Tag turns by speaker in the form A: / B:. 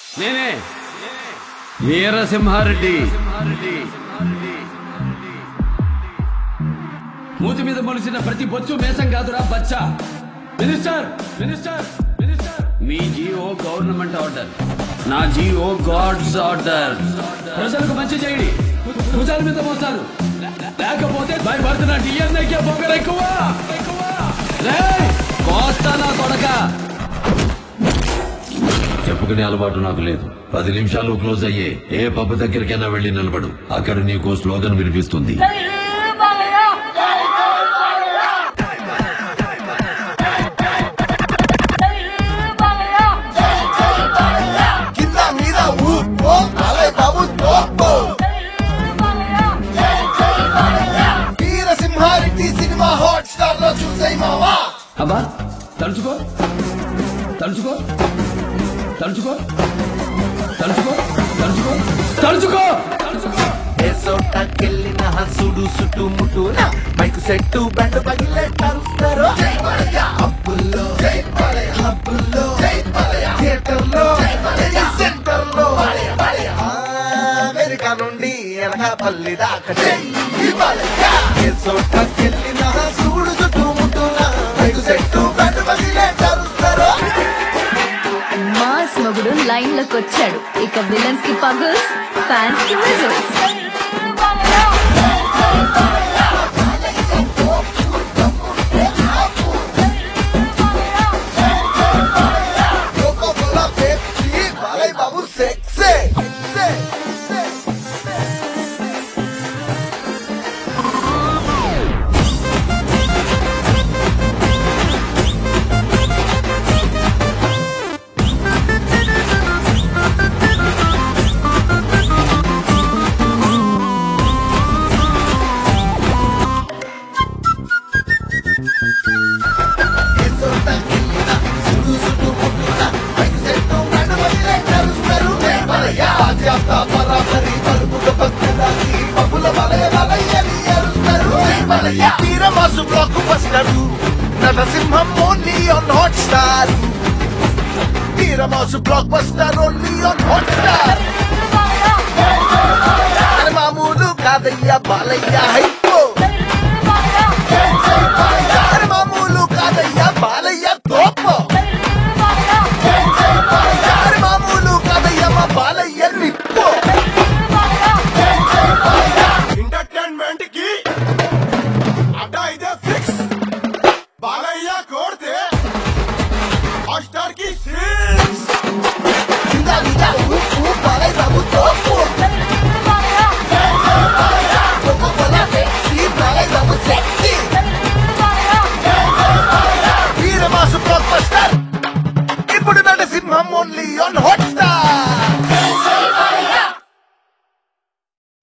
A: నేనే వీరసింహారెడ్డి. మూతి మీద మొలిసిన ప్రతి బొచ్చు మేసం కాదురా బచ్చా. మినిస్టర్ మినిస్టర్ మినిస్టర్, మీ జిఓ గవర్నమెంట్ ఆర్డర్, నా జిఓ గాడ్స్ ఆర్డర్. ప్రజలకు మంచి చేయండి, భుజాల మీద మోస్తారు, లేకపోతే భయపడుతున్న డిఎన్ఏకే పొగరు ఎక్కువ. కోస్తా నా కొడక. చెప్పుకునే అలవాటు నాకు లేదు. 10 నిమిషాలు క్లోజ్ అయ్యే ఏ పబ్బు దగ్గరికైనా వెళ్లి నిలబడు. అక్కడ నీకు స్లోగన్ వినిపిస్తుంది.
B: వీరసింహారెడ్డి సినిమా హాట్‌స్టార్ లో చూసేయ్ మావా.
A: అబ్బా తలుచుకో తలుచుకో తలుచుకో తలుచుకో తలుచుకో తలుచుకో తలుచుకో.
B: ఏసోటకెళ్ళిన హసుడు సుట్టు ముట్టున మైకు సెట్టు బెండ పగిలే కరుస్తారు. అప్పుల్లో హబ్బుల్లో థియేటర్లో సెంటర్లో అమెరికా నుండి ఎనకాపల్లి దాకా ఏసోటకెళ్ళిన హసుడు సుట్టు ముట్టున మైకు సెట్టు బెండ పగిలే కరుస్తారు.
C: మాస్ మొగుడు లైన్ లోకి వచ్చాడు. ఇక విలన్స్ కి పగుల్స్, ఫ్యాన్స్ కి విజిల్స్.
B: బాబు సెక్సే వీరమాసు block buster, Narasimham only on Hotstar. వీరమాసు block buster only on Hotstar. మామూలు కాదయ్యా బాలయ్య హైపో, మామూలు కాదయ్యా బాలయ్య తోపో, మామూలు కాదయ్యా మా బాలయ్య నిప్పో. ఎంటర్టైన్మెంట్ కి అడ్డా ఇదే ఫిక్స్. బాలయ్య కోడితే హాట్‌స్టార్ కి సిక్స్. బాలయ్య బాబు తోపు, వీరమాసు బ్లాక్ బస్టర్. ఇప్పుడు నరసింహం ఓన్లీ ఆన్ హాట్‌స్టార్.